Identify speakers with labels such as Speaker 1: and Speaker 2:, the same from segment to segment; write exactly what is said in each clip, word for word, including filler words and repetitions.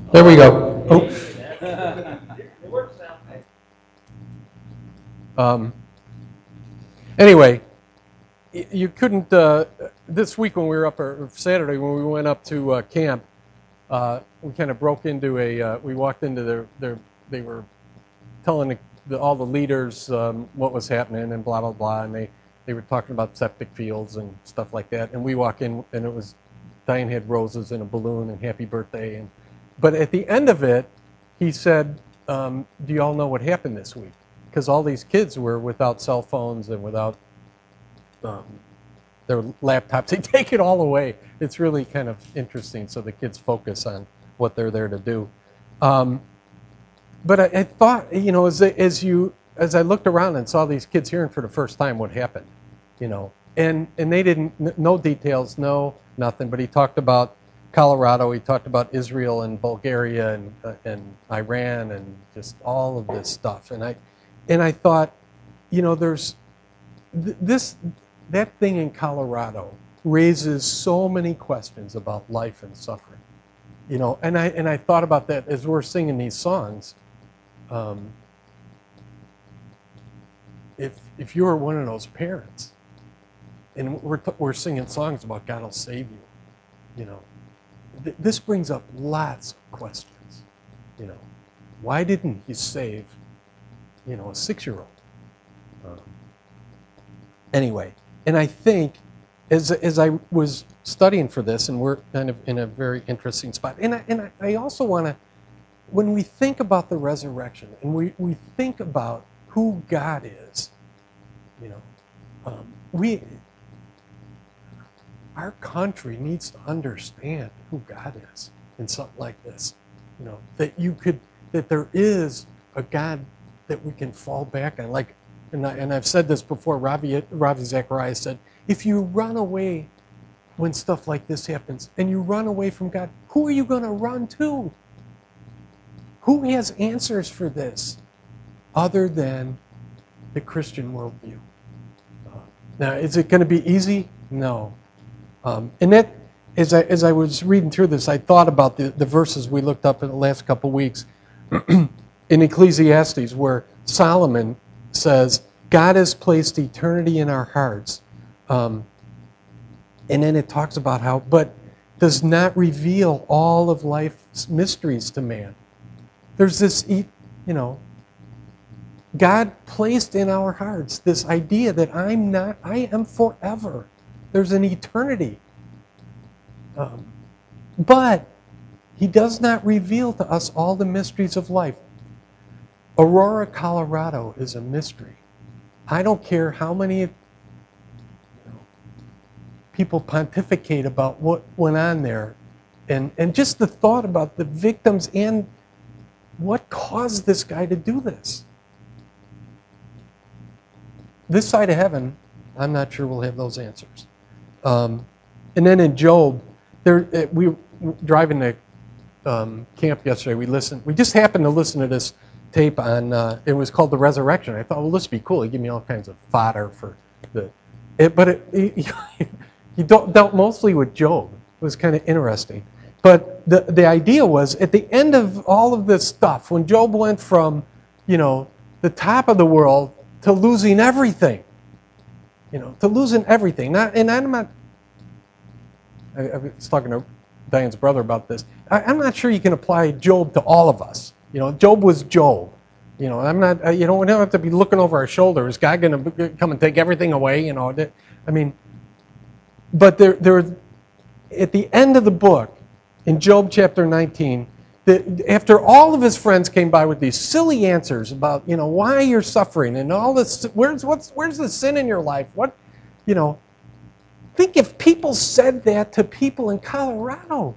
Speaker 1: There we go. Oh. Um, anyway, you couldn't, uh, this week when we were up, or Saturday when we went up to uh, camp, uh, we kind of broke into a, uh, we walked into their, their they were telling the, the, all the leaders um, what was happening and blah, blah, blah, and they, they were talking about septic fields and stuff like that, and we walk in and it was, Diane had roses and a balloon and happy birthday, and but at the end of it, he said, um, do you all know what happened this week? Because all these kids were without cell phones and without um, their laptops. They take it all away. It's really kind of interesting, so the kids focus on what they're there to do. Um, but I, I thought, you know, as, as you, as I looked around and saw these kids hearing for the first time what happened, you know, and, and they didn't, no details, no nothing, but he talked about Colorado, he talked about Israel and Bulgaria and, uh, and Iran and just all of this stuff. And I, and I thought, you know, there's th- this, that thing in Colorado raises so many questions about life and suffering, you know, and I, and I thought about that as we're singing these songs. Um, if, if you were one of those parents and we're, t- we're singing songs about God will save you, you know, th- this brings up lots of questions, you know, why didn't he save, you know, a six-year-old? Um, anyway, and I think as as I was studying for this, and we're kind of in a very interesting spot, and I, and I, I also want to, when we think about the resurrection, and we, we think about who God is, you know, um, we, our country needs to understand who God is in something like this, you know, that you could, that there is a God that we can fall back on. Like, and, I, and I've said this before, Ravi, Ravi Zacharias said, if you run away when stuff like this happens and you run away from God, who are you going to run to? Who has answers for this other than the Christian worldview? Uh, now, is it going to be easy? No. Um, and that, as I, as I was reading through this, I thought about the, the verses we looked up in the last couple of weeks in Ecclesiastes, where Solomon says, God has placed eternity in our hearts. Um, and then it talks about how, but does not reveal all of life's mysteries to man. There's this, you know, God placed in our hearts this idea that I'm not, I am forever. There's an eternity. Um, but he does not reveal to us all the mysteries of life. Aurora, Colorado is a mystery. I don't care how many you know, people pontificate about what went on there. And, and just the thought about the victims and what caused this guy to do this. This side of heaven, I'm not sure we'll have those answers. Um, and then in Job, there we were driving to um, camp yesterday. We listened. We just happened to listen to this tape on. Uh, it was called The Resurrection. I thought, well, this would be cool. It give me all kinds of fodder for the. It, but it, it, you don't dealt mostly with Job. It was kind of interesting. But the the idea was at the end of all of this stuff, when Job went from, you know, the top of the world to losing everything. You know, to losing everything. Not, and I'm not, I, I was talking to Diane's brother about this. I, I'm not sure you can apply Job to all of us. You know, Job was Job. You know, I'm not, uh, you know, we don't have to be looking over our shoulder. Is God going to come and take everything away? You know, I mean, but there, there, at the end of the book, in Job chapter nineteen, the, after all of his friends came by with these silly answers about, you know, why you're suffering and all this, where's what's where's the sin in your life? What, you know, think if people said that to people in Colorado.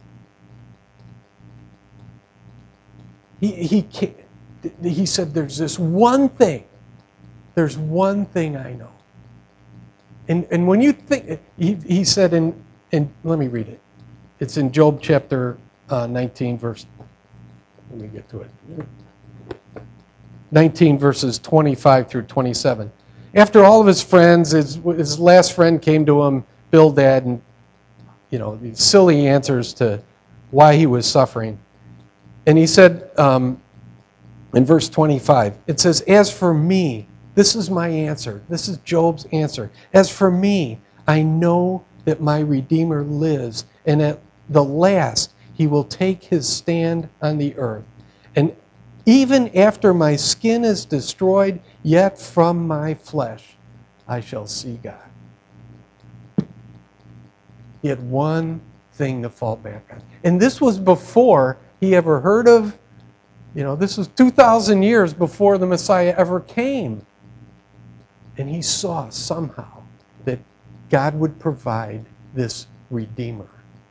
Speaker 1: He he he said, there's this one thing, there's one thing I know. And and when you think, he he said in in let me read it. It's in Job chapter Uh, nineteen verse, let me get to it. nineteen verses twenty-five through twenty-seven. After all of his friends, his, his last friend came to him, Bildad, and you know, these silly answers to why he was suffering. And he said um, in verse twenty-five, it says, as for me, this is my answer. This is Job's answer. As for me, I know that my Redeemer lives, and at the last he will take his stand on the earth. And even after my skin is destroyed, yet from my flesh I shall see God. He had one thing to fall back on. And this was before he ever heard of, you know, this was two thousand years before the Messiah ever came. And he saw somehow that God would provide this Redeemer.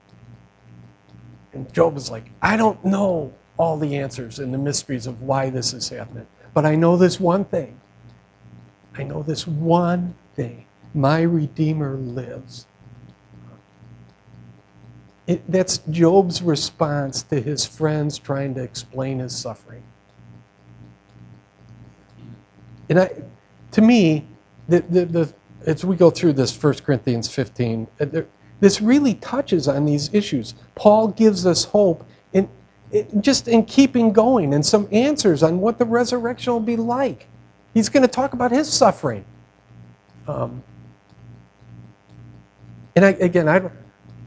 Speaker 1: And Job is like, I don't know all the answers and the mysteries of why this is happening, but I know this one thing. I know this one thing. My Redeemer lives. It, that's Job's response to his friends trying to explain his suffering. And I, to me, the, the, the, as we go through this First Corinthians fifteen, this really touches on these issues. Paul gives us hope in, in just in keeping going and some answers on what the resurrection will be like. He's going to talk about his suffering. Um, and I, again, I don't,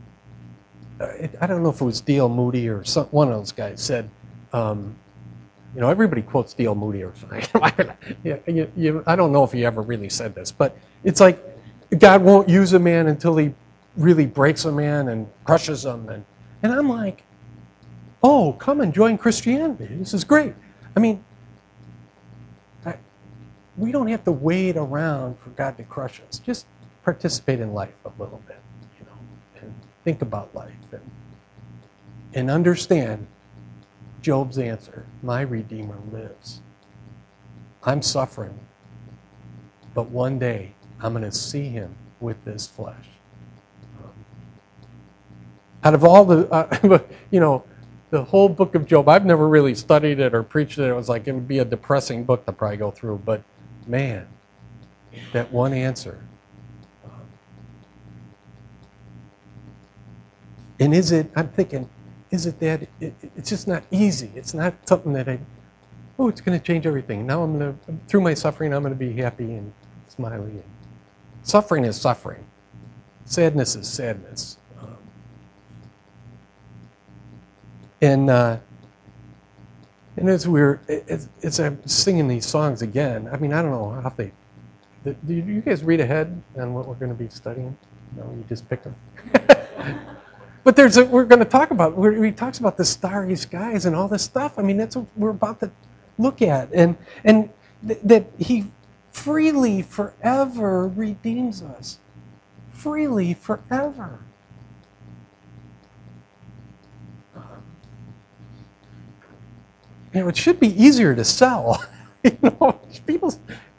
Speaker 1: I don't know if it was D L Moody or some, one of those guys said, um, you know, everybody quotes D L Moody or something. yeah, you, you, I don't know if he ever really said this, but it's like God won't use a man until he really breaks a man and crushes him. And, and I'm like, oh, come and join Christianity. This is great. I mean, I, we don't have to wait around for God to crush us. Just participate in life a little bit, you know, and think about life and, and understand Job's answer. My Redeemer lives. I'm suffering, but one day I'm going to see him with this flesh. Um, out of all the, uh, you know, the whole book of Job, I've never really studied it or preached it. It was like, it would be a depressing book to probably go through, but man, that one answer. Um, and is it, I'm thinking, is it that, it, it's just not easy. It's not something that I, oh, it's going to change everything. Now I'm going to, through my suffering, I'm going to be happy and smiley. Suffering is suffering. Sadness is sadness. Um, and uh, and as we're, as, as I'm singing these songs again, I mean, I don't know how they, do you guys read ahead on what we're going to be studying? No, you just pick them. But there's a, we're going to talk about, where he talks about the starry skies and all this stuff. I mean, that's what we're about to look at. And, and th- that he freely forever redeems us. Freely forever. Um, you know, it should be easier to sell. you know, people.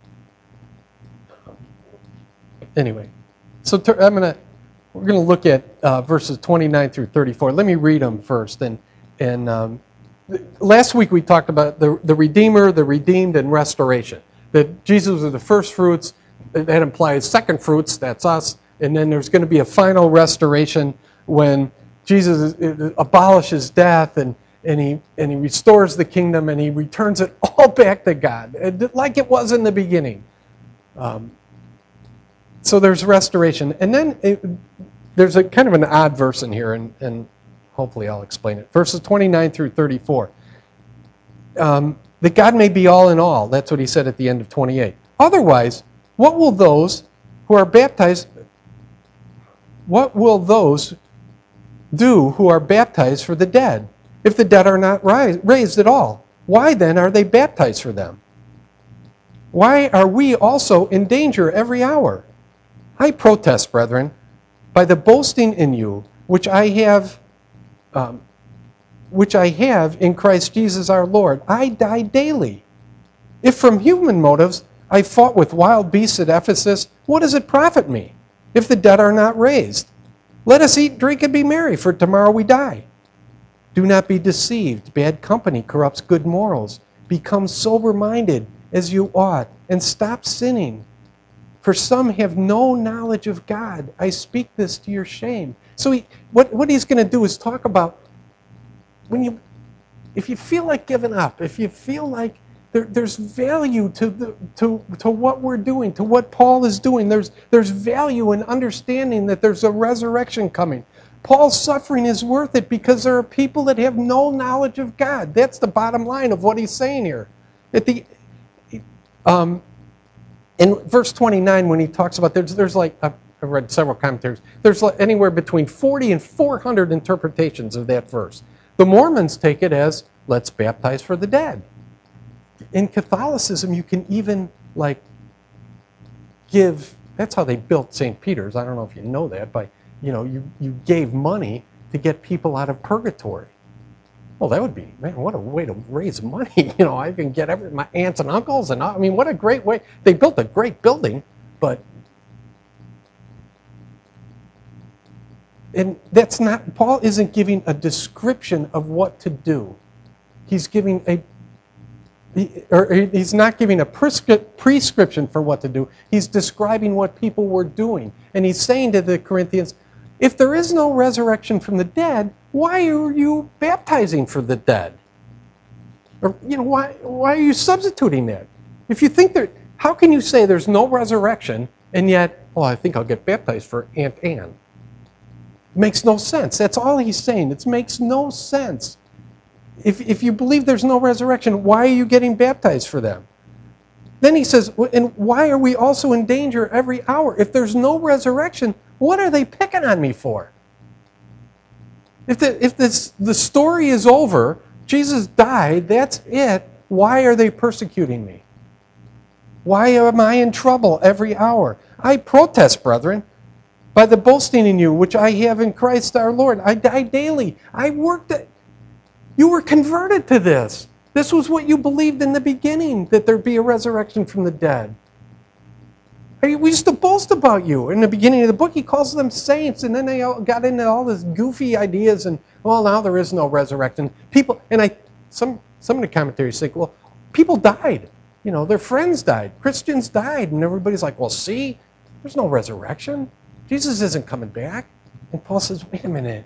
Speaker 1: Anyway, so ter- I'm going to, we're going to look at uh, verses twenty-nine through thirty-four. Let me read them first. And, and um, th- last week we talked about the, the Redeemer, the redeemed, and restoration. That Jesus was the first fruits. That implies second fruits, that's us. And then there's going to be a final restoration when Jesus abolishes death and, and, he, and he restores the kingdom and he returns it all back to God, like it was in the beginning. Um, so there's restoration. And then it, there's a kind of an odd verse in here, and, and hopefully I'll explain it. Verses twenty-nine through thirty-four. Um, that God may be all in all. That's what he said at the end of twenty-eight. Otherwise, what will those who are baptized, what will those do who are baptized for the dead, if the dead are not rise, raised at all? Why then are they baptized for them? Why are we also in danger every hour? I protest, brethren, by the boasting in you, which I have, um, which I have in Christ Jesus our Lord. I die daily. If from human motives I fought with wild beasts at Ephesus, what does it profit me, if the dead are not raised? Let us eat, drink, and be merry, for tomorrow we die. Do not be deceived. Bad company corrupts good morals. Become sober-minded as you ought, and stop sinning. For some have no knowledge of God. I speak this to your shame. So he, what, what he's going to do is talk about when you if you feel like giving up, if you feel like there, there's value to, the, to, to what we're doing, to what Paul is doing, there's, there's value in understanding that there's a resurrection coming. Paul's suffering is worth it because there are people that have no knowledge of God. That's the bottom line of what he's saying here. At the, um, in verse twenty-nine, when he talks about, there's, there's like, I've read several commentaries, there's like anywhere between forty and four hundred interpretations of that verse. The Mormons take it as, let's baptize for the dead. In Catholicism, you can even, like, give, that's how they built Saint Peter's. I don't know if you know that, but, you know, you, you gave money to get people out of purgatory. Well, that would be, man, what a way to raise money. You know, I can get every, my aunts and uncles, and I mean, what a great way. They built a great building, but, and that's not, Paul isn't giving a description of what to do. He's giving a, he, or he's not giving a prescri- prescription for what to do. He's describing what people were doing. And he's saying to the Corinthians, if there is no resurrection from the dead, why are you baptizing for the dead? Or, you know, why, why are you substituting that? If you think that, how can you say there's no resurrection and yet, oh, I think I'll get baptized for Aunt Anne? It makes no sense. That's all he's saying. It makes no sense. If, if you believe there's no resurrection, why are you getting baptized for them? Then he says, and why are we also in danger every hour? If there's no resurrection, what are they picking on me for? If the, if this, the story is over, Jesus died, that's it, why are they persecuting me? Why am I in trouble every hour? I protest, brethren, by the boasting in you, which I have in Christ our Lord. I die daily. I worked at, you were converted to this. This was what you believed in the beginning, that there'd be a resurrection from the dead. We used to boast about you. In the beginning of the book, he calls them saints, and then they all got into all this goofy ideas, and, well, now there is no resurrection. People, and I, some, some of the commentaries think, well, people died. You know, their friends died. Christians died, and everybody's like, well, see, there's no resurrection. Jesus isn't coming back. And Paul says, wait a minute.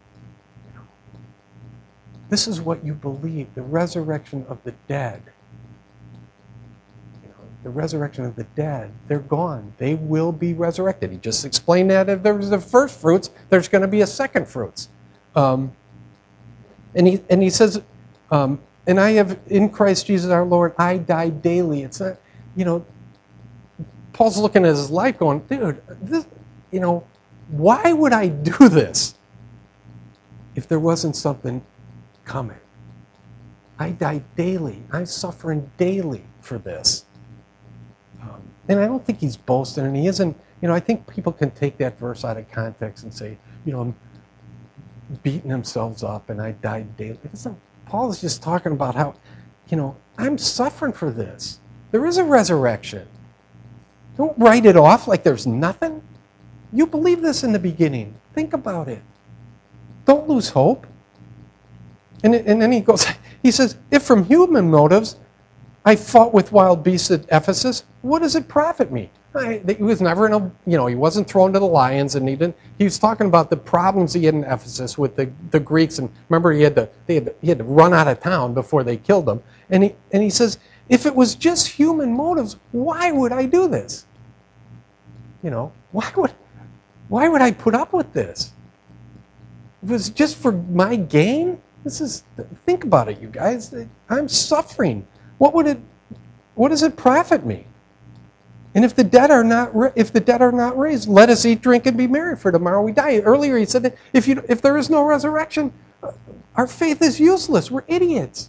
Speaker 1: This is what you believe, the resurrection of the dead. You know, the resurrection of the dead, they're gone. They will be resurrected. He just explained that if there was the first fruits, there's going to be a second fruits. Um, and, he, and he says, um, and I have, in Christ Jesus our Lord, I die daily. It's not, you know, Paul's looking at his life going, dude, this, you know, why would I do this if there wasn't something coming? I die daily. I'm suffering daily for this. Um, and I don't think he's boasting, and he isn't, you know, I think people can take that verse out of context and say, you know, I'm beating themselves up and I died daily. It isn't, Paul is just talking about how, you know, I'm suffering for this. There is a resurrection. Don't write it off like there's nothing. You believe this in the beginning. Think about it. Don't lose hope. And, and then he goes, he says, if from human motives I fought with wild beasts at Ephesus, what does it profit me? I, he was never in a, you know, he wasn't thrown to the lions, and he didn't, he was talking about the problems he had in Ephesus with the, the Greeks, and remember he had to, they had to, he had to run out of town before they killed him. And he, and he says, if it was just human motives, why would I do this? You know, why would, why would I put up with this? If it was just for my gain? This is, think about it, you guys. I'm suffering. What would it, what does it profit me? And if the dead are not, if the dead are not raised, let us eat, drink, and be merry, for tomorrow we die. Earlier he said that if you, if there is no resurrection, our faith is useless. We're idiots.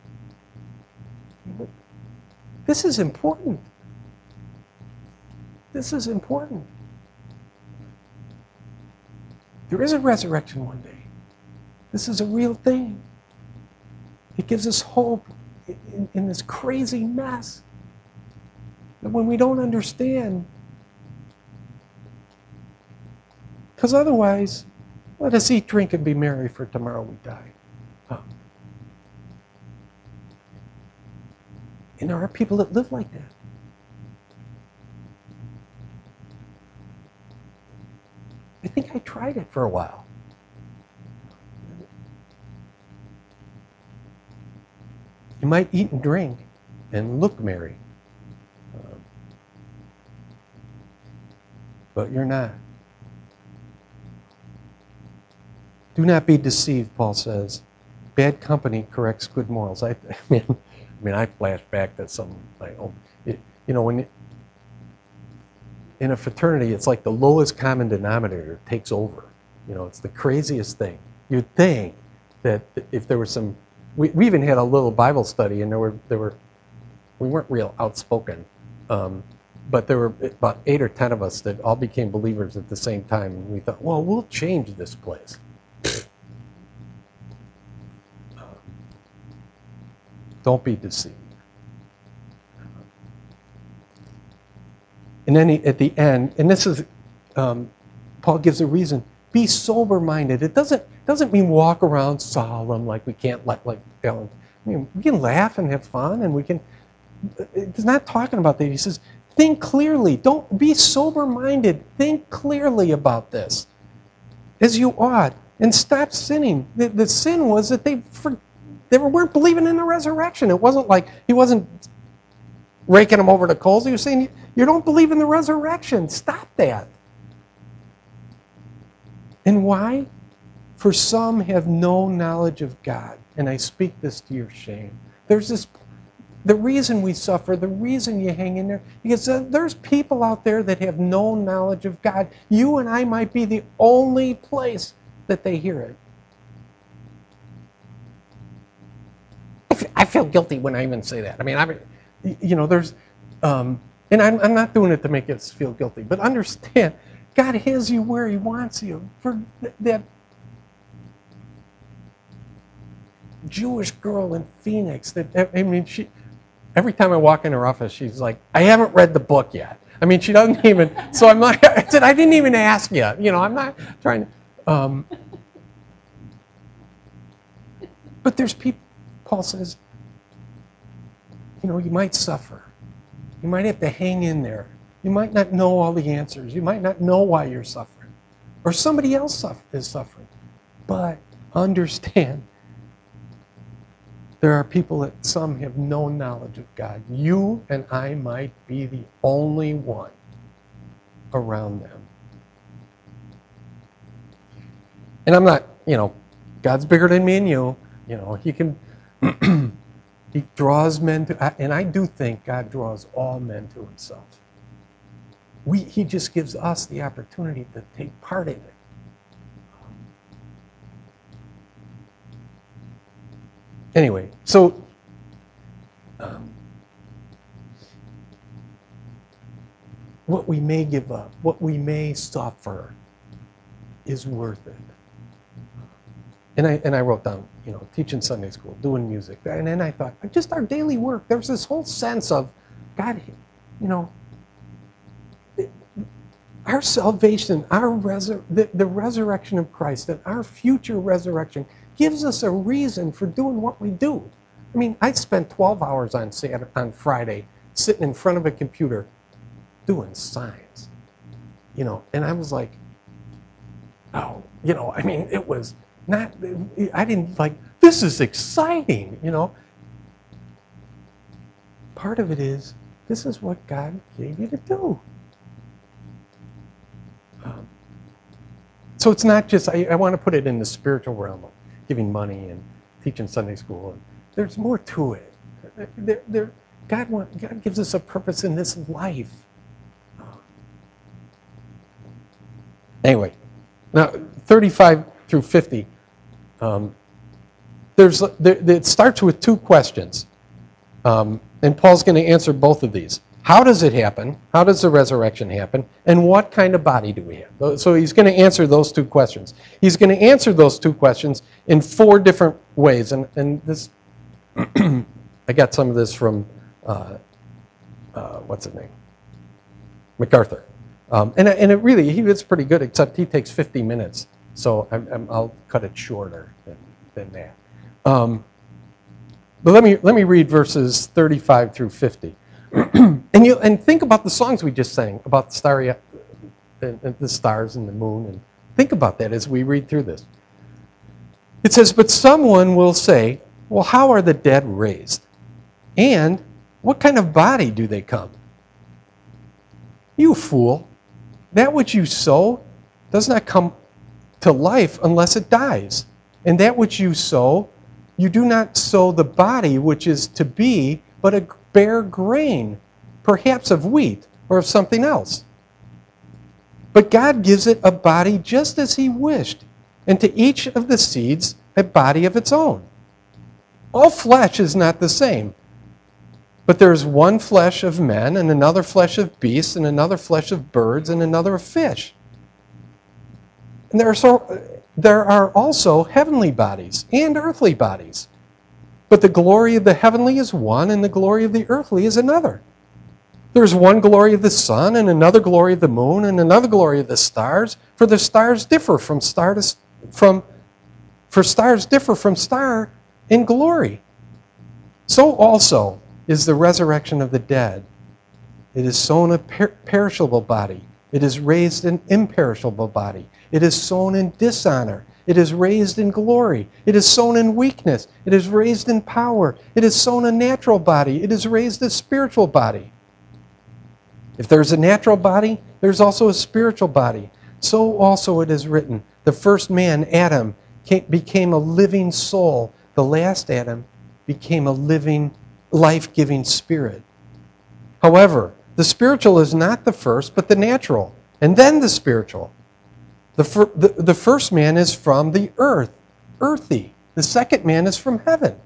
Speaker 1: This is important. This is important. There is a resurrection one day. This is a real thing. It gives us hope in, in this crazy mess. That when we don't understand, because otherwise, let us eat, drink, and be merry, for tomorrow we die. Huh. And there are people that live like that. I think I tried it for a while. You might eat and drink and look merry, um, but you're not. Do not be deceived, Paul says. Bad company corrects good morals. I, I mean, I mean, I flash back to some, like, oh, it, you know, when it, in a fraternity, it's like the lowest common denominator takes over. You know, it's the craziest thing. You'd think that if there was some, we, we even had a little Bible study, and there were there were, we weren't real outspoken, um, but there were about eight or ten of us that all became believers at the same time, and we thought, well, we'll change this place. um, don't be deceived. And then he, at the end, and this is, um, Paul gives a reason. Be sober-minded. It doesn't doesn't mean walk around solemn like we can't let like Ellen. I mean, we can laugh and have fun, and we can. It's not talking about that. He says, think clearly. Don't be sober-minded. Think clearly about this, as you ought, and stop sinning. The, the sin was that they for, they weren't believing in the resurrection. It wasn't like he wasn't raking them over the coals. He was saying, you don't believe in the resurrection. Stop that. And why? For some have no knowledge of God. And I speak this to your shame. There's this, the reason we suffer, the reason you hang in there, because there's people out there that have no knowledge of God. You and I might be the only place that they hear it. I feel guilty when I even say that. I mean, I, you know, there's, um, and I'm, I'm not doing it to make us feel guilty, but understand, God has you where He wants you. For th- that Jewish girl in Phoenix, that I mean, she. Every time I walk in her office, she's like, "I haven't read the book yet." I mean, she doesn't even. So I'm like, I said, "I didn't even ask you." You know, I'm not trying to. Um, but there's people. Paul says, you know, you might suffer. You might have to hang in there. You might not know all the answers. You might not know why you're suffering. Or somebody else is suffering. But understand, there are people that some have no knowledge of God. You and I might be the only one around them. And I'm not, you know, God's bigger than me and you. You know, He can, He draws men to, and I do think God draws all men to Himself. We, he just gives us the opportunity to take part in it. Anyway, so um, what we may give up, what we may suffer, is worth it. And I and I wrote down, you know, teaching Sunday school, doing music, and then I thought, just our daily work. There's this whole sense of God, you know. Our salvation, our resur- the, the resurrection of Christ, and our future resurrection gives us a reason for doing what we do. I mean, I spent twelve hours on Saturday, on Friday sitting in front of a computer doing science, you know, and I was like, oh, you know, I mean, it was not, I didn't like, this is exciting, you know. Part of it is, this is what God gave you to do. Um, so it's not just, I, I want to put it in the spiritual realm of giving money and teaching Sunday school. And there's more to it. There, there, God, want, God gives us a purpose in this life. Anyway, now thirty-five through fifty, um, there's, there, it starts with two questions. Um, and Paul's going to answer both of these. How does it happen? How does the resurrection happen? And what kind of body do we have? So he's going to answer those two questions. He's going to answer those two questions in four different ways. And, and this, I got some of this from, uh, uh, what's his name? MacArthur. Um, and, and it really, he was pretty good, except he takes fifty minutes. So I'm, I'm, I'll cut it shorter than, than that. Um, but let me, let me read verses thirty-five through fifty. and you and think about the songs we just sang about the starry, and, and the stars and the moon, and think about that as we read through this. It says, "But someone will say, well, how are the dead raised? And what kind of body do they come? You fool. That which you sow does not come to life unless it dies. And that which you sow, you do not sow the body which is to be, but a bare grain, perhaps of wheat or of something else. But God gives it a body just as he wished, and to each of the seeds a body of its own. All flesh is not the same, but there is one flesh of men, and another flesh of beasts, and another flesh of birds, and another of fish. And there are, so, there are also heavenly bodies and earthly bodies. But the glory of the heavenly is one, and the glory of the earthly is another. There's one glory of the sun, and another glory of the moon, and another glory of the stars, for the stars differ from star to from for stars differ from star in glory. So also is the resurrection of the dead. It is sown a per- perishable body. It is raised an imperishable body. It is sown in dishonor. It is raised in glory. It is sown in weakness. It is raised in power. It is sown a natural body. It is raised a spiritual body. If there's a natural body, there's also a spiritual body. So also it is written, the first man, Adam, became a living soul. The last Adam became a living, life-giving spirit. However, the spiritual is not the first, but the natural, and then the spiritual. The, fir- the, the first man is from the earth, earthy. The second man is from heaven.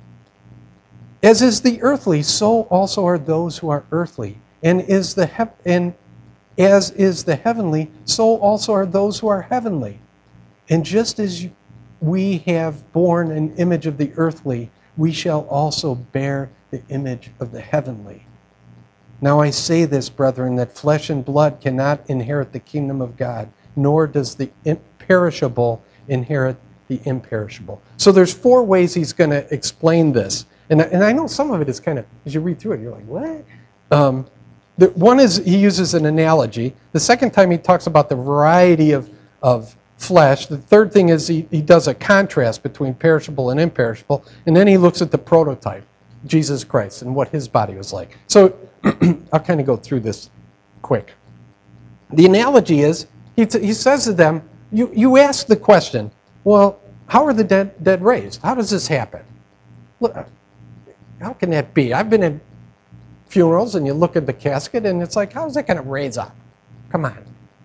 Speaker 1: As is the earthly, so also are those who are earthly. And is the he- and as is the heavenly, so also are those who are heavenly. And just as we have borne an image of the earthly, we shall also bear the image of the heavenly. Now I say this, brethren, that flesh and blood cannot inherit the kingdom of God, nor does the imperishable inherit the imperishable. So there's four ways he's going to explain this. And, and I know some of it is kind of, as you read through it, you're like, what? Um, the, one is he uses an analogy. The second time he talks about the variety of, of flesh. The third thing is he, he does a contrast between perishable and imperishable. And then he looks at the prototype, Jesus Christ, and what his body was like. So I'll kind of go through this quick. The analogy is, he, t- he says to them, you, you ask the question, well, how are the dead, dead raised? How does this happen? Look, how can that be? I've been in funerals, and you look at the casket, and it's like, how is that going to raise up? Come on.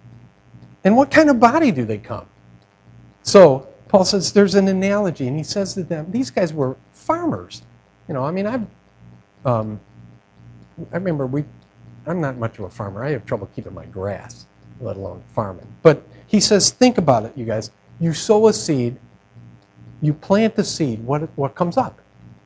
Speaker 1: And what kind of body do they come? So Paul says there's an analogy, and he says to them, these guys were farmers. You know, I mean, I've, um, I remember we, I'm not much of a farmer. I have trouble keeping my grass, let alone farming. But he says, think about it, you guys. You sow a seed, you plant the seed, what, what comes up?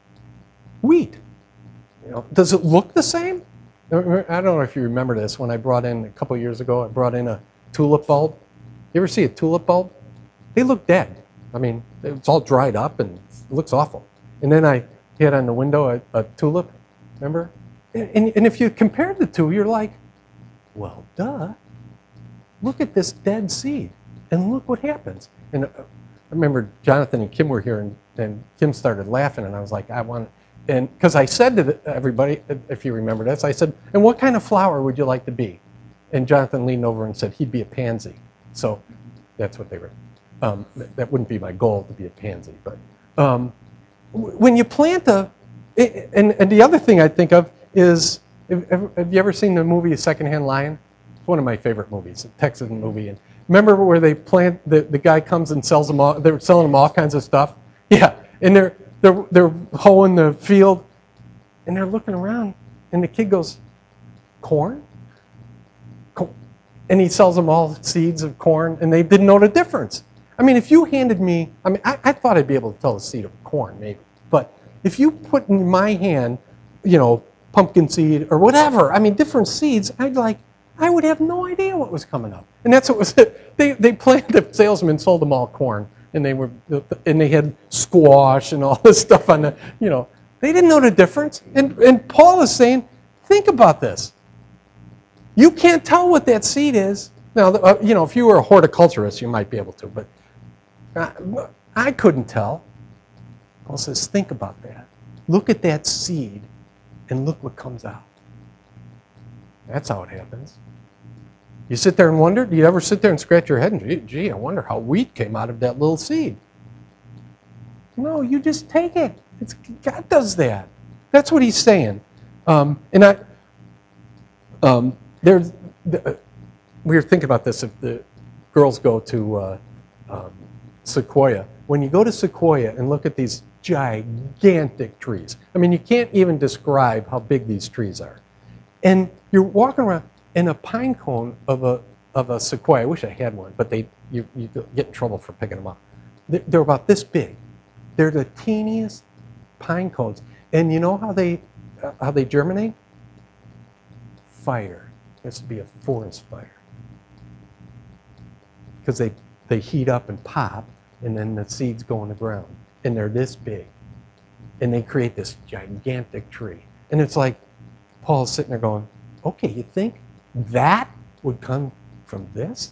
Speaker 1: Wheat. You know, does it look the same? I don't know if you remember this. When I brought in, a couple of years ago, I brought in a tulip bulb. You ever see a tulip bulb? They look dead. I mean, it's all dried up and it looks awful. And then I had on the window a, a tulip, remember? And, and, and if you compare the two, you're like, well, duh. Look at this dead seed, and look what happens. And uh, I remember Jonathan and Kim were here, and, and Kim started laughing, and I was like, I want, and because I said to the, everybody, if you remember this, I said, and what kind of flower would you like to be? And Jonathan leaned over and said, he'd be a pansy. So that's what they were. Um, that wouldn't be my goal to be a pansy, but um, when you plant a, and, and the other thing I think of is, have, have you ever seen the movie A Secondhand Lion? It's one of my favorite movies, a Texan movie. And remember where they plant, the, the guy comes and sells them all, they're selling them all kinds of stuff? Yeah, and they're, they're, they're hoeing the field, and they're looking around, and the kid goes, corn? corn? And he sells them all seeds of corn, and they didn't know the difference. I mean, if you handed me, I mean, I, I thought I'd be able to tell the seed of corn, maybe. But if you put in my hand, you know, pumpkin seed or whatever, I mean, different seeds, I'd like, I would have no idea what was coming up. And that's what was it. They, they planted, the salesman sold them all corn, and they were, and they had squash and all this stuff on the, you know, they didn't know the difference. And, and Paul is saying, think about this. You can't tell what that seed is. Now, uh, you know, if you were a horticulturist, you might be able to, but I couldn't tell. Paul says, think about that. Look at that seed and look what comes out. That's how it happens. You sit there and wonder, do you ever sit there and scratch your head and, gee, gee, I wonder how wheat came out of that little seed? No, you just take it. It's, God does that. That's what he's saying. Um, and I, um, there's, the, we were thinking about this if the girls go to uh, um, Sequoia. When you go to Sequoia and look at these gigantic trees, I mean, you can't even describe how big these trees are. And you're walking around, and a pine cone of a of a sequoia. I wish I had one, but they you, you get in trouble for picking them up. They're, they're about this big. They're the teeniest pine cones. And you know how they uh, how they germinate? Fire. It has to be a forest fire. Because they, they heat up and pop, and then the seeds go in the ground. And they're this big. And they create this gigantic tree. And it's like Paul's sitting there going, okay, you think that would come from this?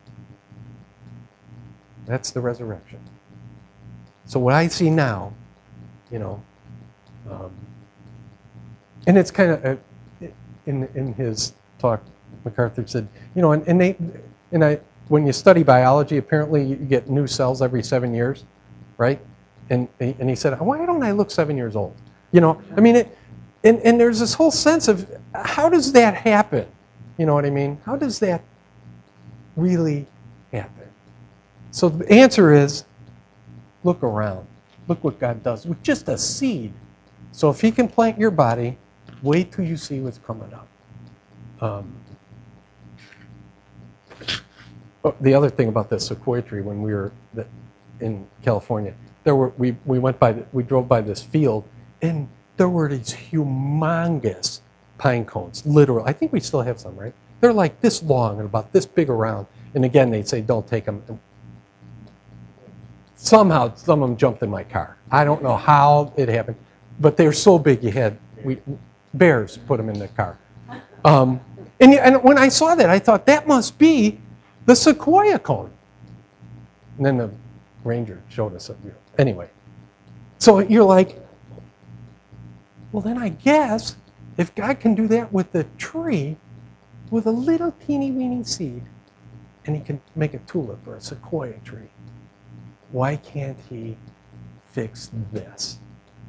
Speaker 1: That's the resurrection. So what I see now, you know, um, and it's kind of, uh, in in his talk, MacArthur said, you know, and, and they, and I, when you study biology, apparently you get new cells every seven years, right? And and he said, why don't I look seven years old? You know, I mean, it, and and there's this whole sense of how does that happen? You know what I mean? How does that really happen? So the answer is, look around. Look what God does with just a seed. So if he can plant your body, wait till you see what's coming up. Um, oh, the other thing about the sequoia tree, when we were in California, there were we we went by the, we drove by this field, and there were these humongous pine cones, literal. I think we still have some, right? They're like this long and about this big around. And again, they'd say, don't take them. Somehow, some of them jumped in my car. I don't know how it happened, but they were so big you had, we, bears put them in the car. Um, and, and when I saw that, I thought, that must be the sequoia cone. And then the ranger showed us. Anyway, so you're like, well, then I guess if God can do that with the tree, with a little teeny weeny seed, and he can make a tulip or a sequoia tree, why can't he fix this?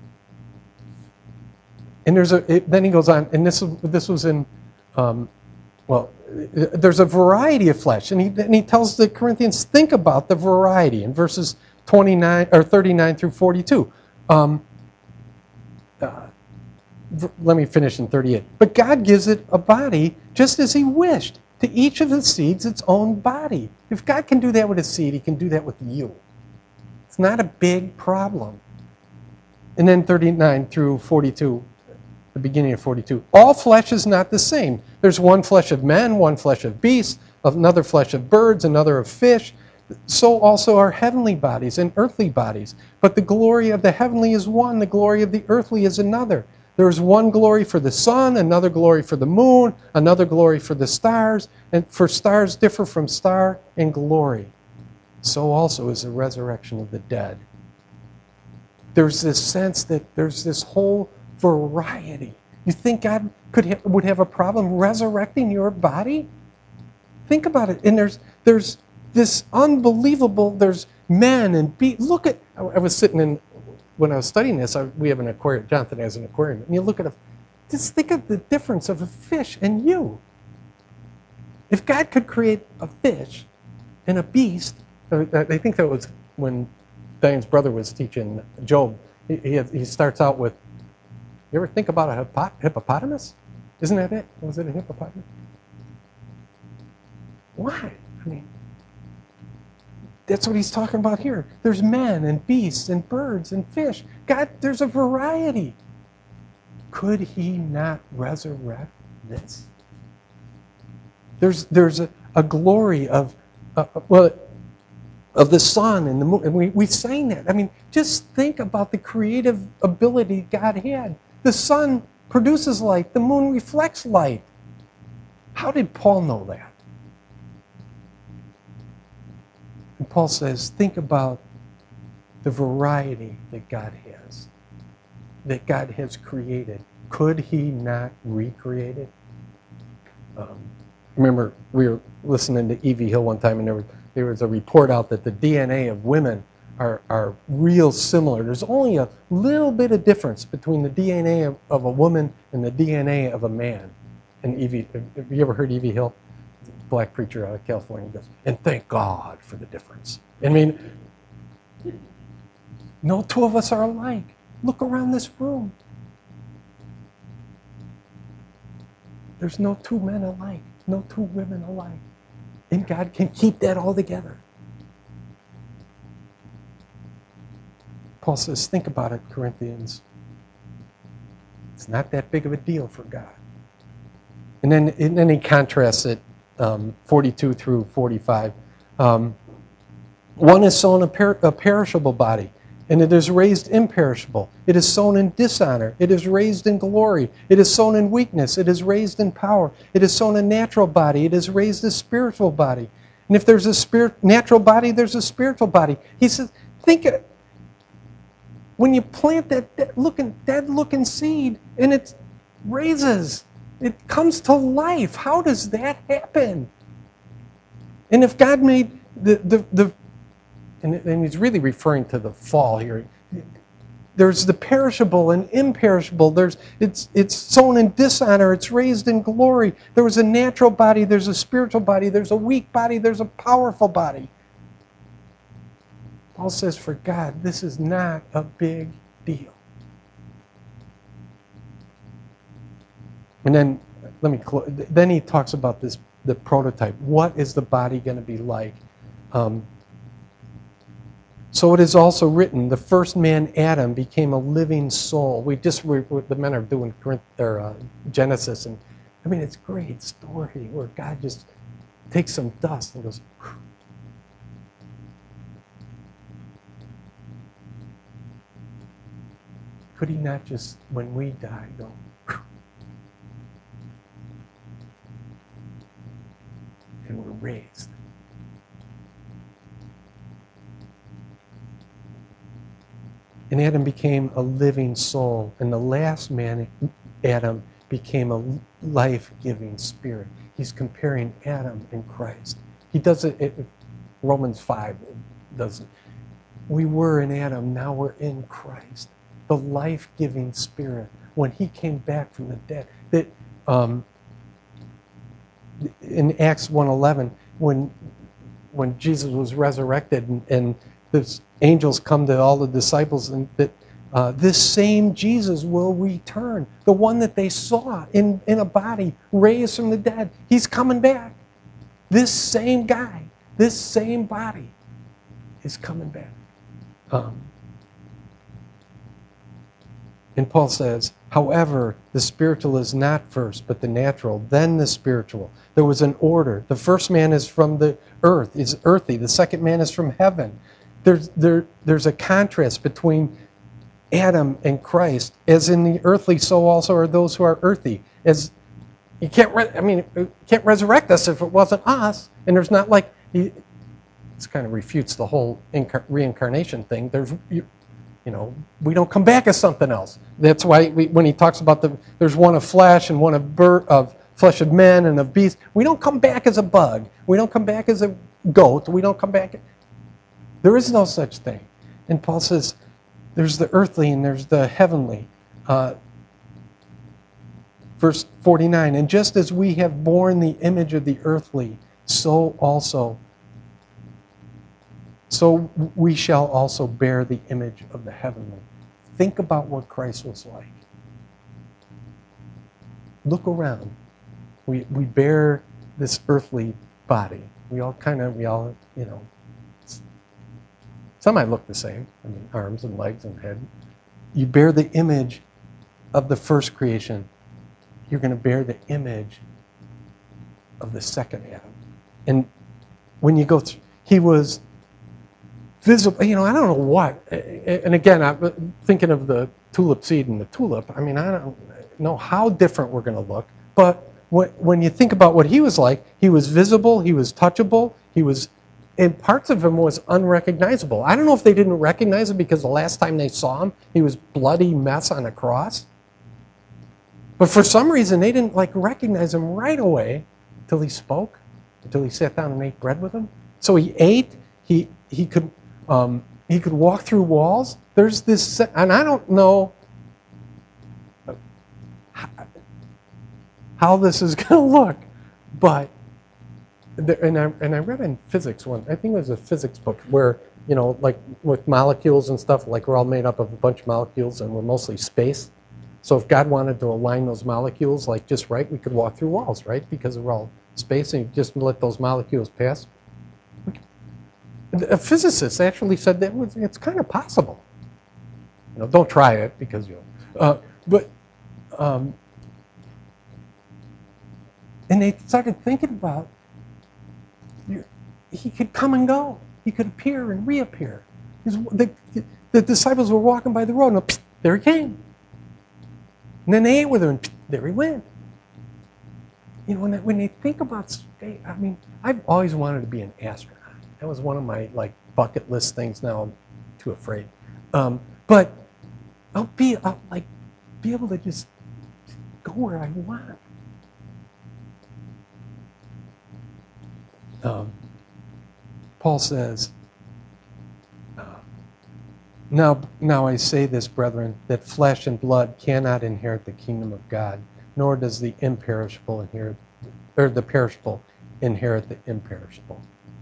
Speaker 1: And there's a, it, then he goes on, and this, this was in, um, well, there's a variety of flesh, and he, and he tells the Corinthians, think about the variety in verses twenty-nine or thirty-nine through forty-two. Um, uh, Let me finish in thirty-eight. But God gives it a body just as he wished. To each of the seeds its own body. If God can do that with a seed, he can do that with you. It's not a big problem. And then thirty-nine through forty-two, the beginning of forty-two. All flesh is not the same. There's one flesh of men, one flesh of beasts, another flesh of birds, another of fish. So also are heavenly bodies and earthly bodies. But the glory of the heavenly is one, the glory of the earthly is another. There is one glory for the sun, another glory for the moon, another glory for the stars, and for stars differ from star in glory. So also is the resurrection of the dead. There's this sense that there's this whole variety. You think God could ha- would have a problem resurrecting your body? Think about it. And there's there's this unbelievable. There's men and be. Look at. I was sitting in. When I was studying this, I, we have an aquarium. Jonathan has an aquarium. And you look at a, just think of the difference of a fish and you. If God could create a fish and a beast, I think that was when Diane's brother was teaching Job. He, he, he starts out with, you ever think about a hippo- hippopotamus? Isn't that it? Was it a hippopotamus? Why? I mean, that's what he's talking about here. There's men and beasts and birds and fish. God, there's a variety. Could he not resurrect this? There's there's a, a glory of uh, well of the sun and the moon, and we, we sang that. I mean, just think about the creative ability God had. The sun produces light. The moon reflects light. How did Paul know that? And Paul says, think about the variety that God has, that God has created. Could he not recreate it? Um, remember, we were listening to Evie Hill one time, and there was, there was a report out that the D N A of women are, are real similar. There's only a little bit of difference between the D N A of, of a woman and the D N A of a man. And Evie, have you ever heard Evie Hill? Black preacher out of California goes, and thank God for the difference. I mean, no two of us are alike. Look around this room. There's no two men alike, no two women alike. And God can keep that all together. Paul says, think about it, Corinthians. It's not that big of a deal for God. And then, and then he contrasts it, um, forty-two through forty-five. Um, one is sown a, per- a perishable body, and it is raised imperishable. It is sown in dishonor. It is raised in glory. It is sown in weakness. It is raised in power. It is sown a natural body. It is raised a spiritual body. And if there's a spirit, natural body, there's a spiritual body. He says, think of it. When you plant that dead looking, dead looking seed and it raises, it comes to life. How does that happen? And if God made the, the, the and, and he's really referring to the fall here. There's the perishable and imperishable. There's it's it's sown in dishonor. It's raised in glory. There was a natural body. There's a spiritual body. There's a weak body. There's a powerful body. Paul says, for God, this is not a big deal. And then let me close. Then he talks about this the prototype. What is the body going to be like? Um, So it is also written, the first man, Adam, became a living soul. We just, we, the men are doing or, uh, Genesis, and I mean, it's a great story where God just takes some dust and goes, whew. Could he not just, when we die, go, whew, and we're raised? And Adam became a living soul. And the last man, Adam, became a life-giving spirit. He's comparing Adam and Christ. He does it, it Romans five does it. We were in Adam, now we're in Christ. The life-giving spirit. When he came back from the dead. That um, in Acts one eleven, when, when Jesus was resurrected and, and the angels come to all the disciples and that uh, this same Jesus will return. The one that they saw in, in a body raised from the dead. He's coming back. This same guy, this same body is coming back. Um, and Paul says, however, the spiritual is not first, but the natural, then the spiritual. There was an order. The first man is from the earth, is earthy. The second man is from heaven. There's, there, there's a contrast between Adam and Christ. As in the earthly, so also are those who are earthy. As you can't, re- I mean, you can't resurrect us if it wasn't us. And there's not like, he, this kind of refutes the whole incar- reincarnation thing. There's, you, you know, we don't come back as something else. That's why we, when he talks about the, there's one of flesh and one of bir- of flesh of men and of beasts. We don't come back as a bug. We don't come back as a goat. We don't come back. There is no such thing. And Paul says there's the earthly and there's the heavenly. Uh, verse forty-nine, and just as we have borne the image of the earthly, so also, so we shall also bear the image of the heavenly. Think about what Christ was like. Look around. We, we bear this earthly body. We all kind of, we all, you know, some might look the same. I mean, arms and legs and head. You bear the image of the first creation. You're going to bear the image of the second Adam. And when you go through, he was visible. You know, I don't know what. And again, I'm thinking of the tulip seed and the tulip. I mean, I don't know how different we're going to look. But when you think about what he was like, he was visible, he was touchable, he was... And parts of him was unrecognizable. I don't know if they didn't recognize him because the last time they saw him, he was bloody mess on a cross. But for some reason, they didn't like recognize him right away until he spoke, until he sat down and ate bread with them. So he ate. He he could um, he could walk through walls. There's this, and I don't know how this is going to look, but there, and I and I read in physics one. I think it was a physics book where, you know, like with molecules and stuff, like we're all made up of a bunch of molecules and we're mostly space. So if God wanted to align those molecules like just right, we could walk through walls, right? Because we're all space and you just let those molecules pass. A physicist actually said that it's kind of possible. You know, don't try it because you'll. Uh, but, um, and they started thinking about, he could come and go. He could appear and reappear. The, the disciples were walking by the road and psh, there he came. And then they ate with him, and there he went. You know, when they, when they think about space, I mean, I've always wanted to be an astronaut. That was one of my like bucket list things. Now I'm too afraid. Um, but I'll be I'll, like be able to just go where I want. Um, Paul says, Now, now I say this, brethren, that flesh and blood cannot inherit the kingdom of God, nor does the imperishable inherit, or the perishable inherit the imperishable.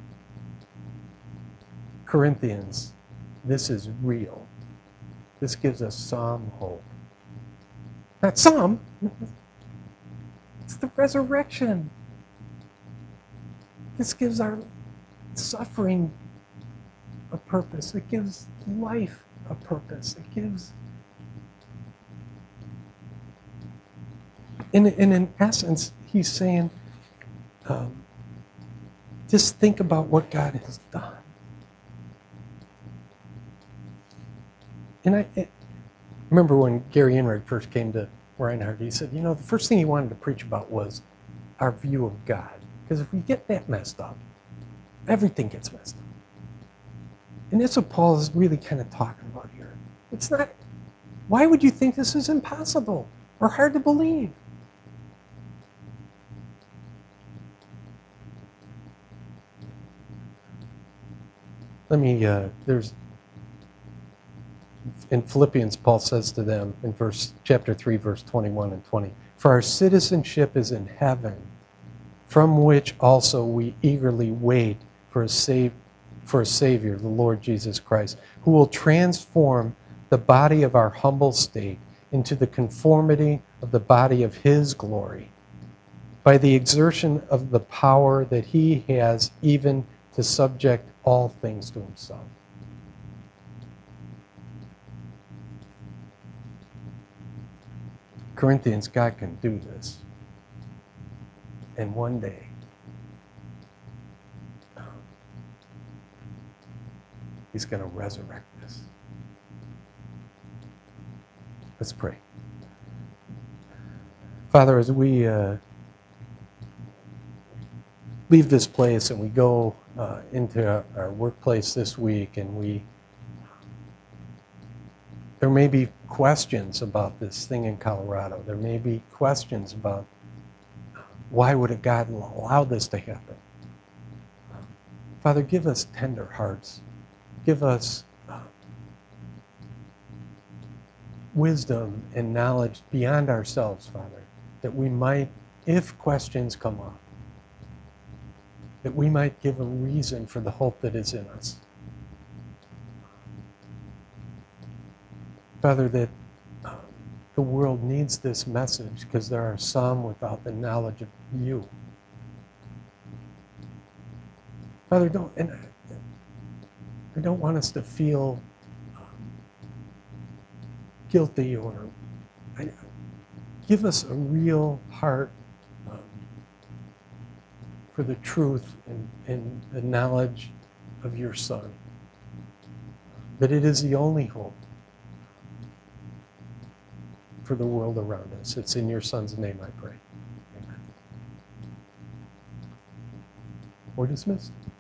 Speaker 1: Corinthians, this is real. This gives us some hope. Not some. It's the resurrection. This gives our suffering a purpose. It gives life a purpose. It gives, and, and in essence, he's saying, um, just think about what God has done. And I, I remember when Gary Enright first came to Reinhardt, he said, you know, the first thing he wanted to preach about was our view of God. Because if we get that messed up, everything gets messed up. And that's what Paul is really kind of talking about here. It's not, why would you think this is impossible or hard to believe? Let me, uh, there's, in Philippians, Paul says to them in verse, chapter three, verse twenty-one and twenty, for our citizenship is in heaven, from which also we eagerly wait for a Savior, for a Savior, the Lord Jesus Christ, who will transform the body of our humble state into the conformity of the body of His glory, by the exertion of the power that He has even to subject all things to Himself. Corinthians, God can do this. And one day, He's going to resurrect this. Let's pray. Father, as we uh, leave this place and we go uh, into our, our workplace this week, and we, there may be questions about this thing in Colorado. There may be questions about why would a God allow this to happen? Father, give us tender hearts. Give us uh, wisdom and knowledge beyond ourselves, Father, that we might, if questions come up, that we might give a reason for the hope that is in us. Father, that uh, the world needs this message because there are some without the knowledge of you. Father, don't, and I, I don't want us to feel um, guilty or I, give us a real heart um, for the truth and, and the knowledge of your Son, that it is the only hope for the world around us. It's in your Son's name I pray. Amen. We're dismissed.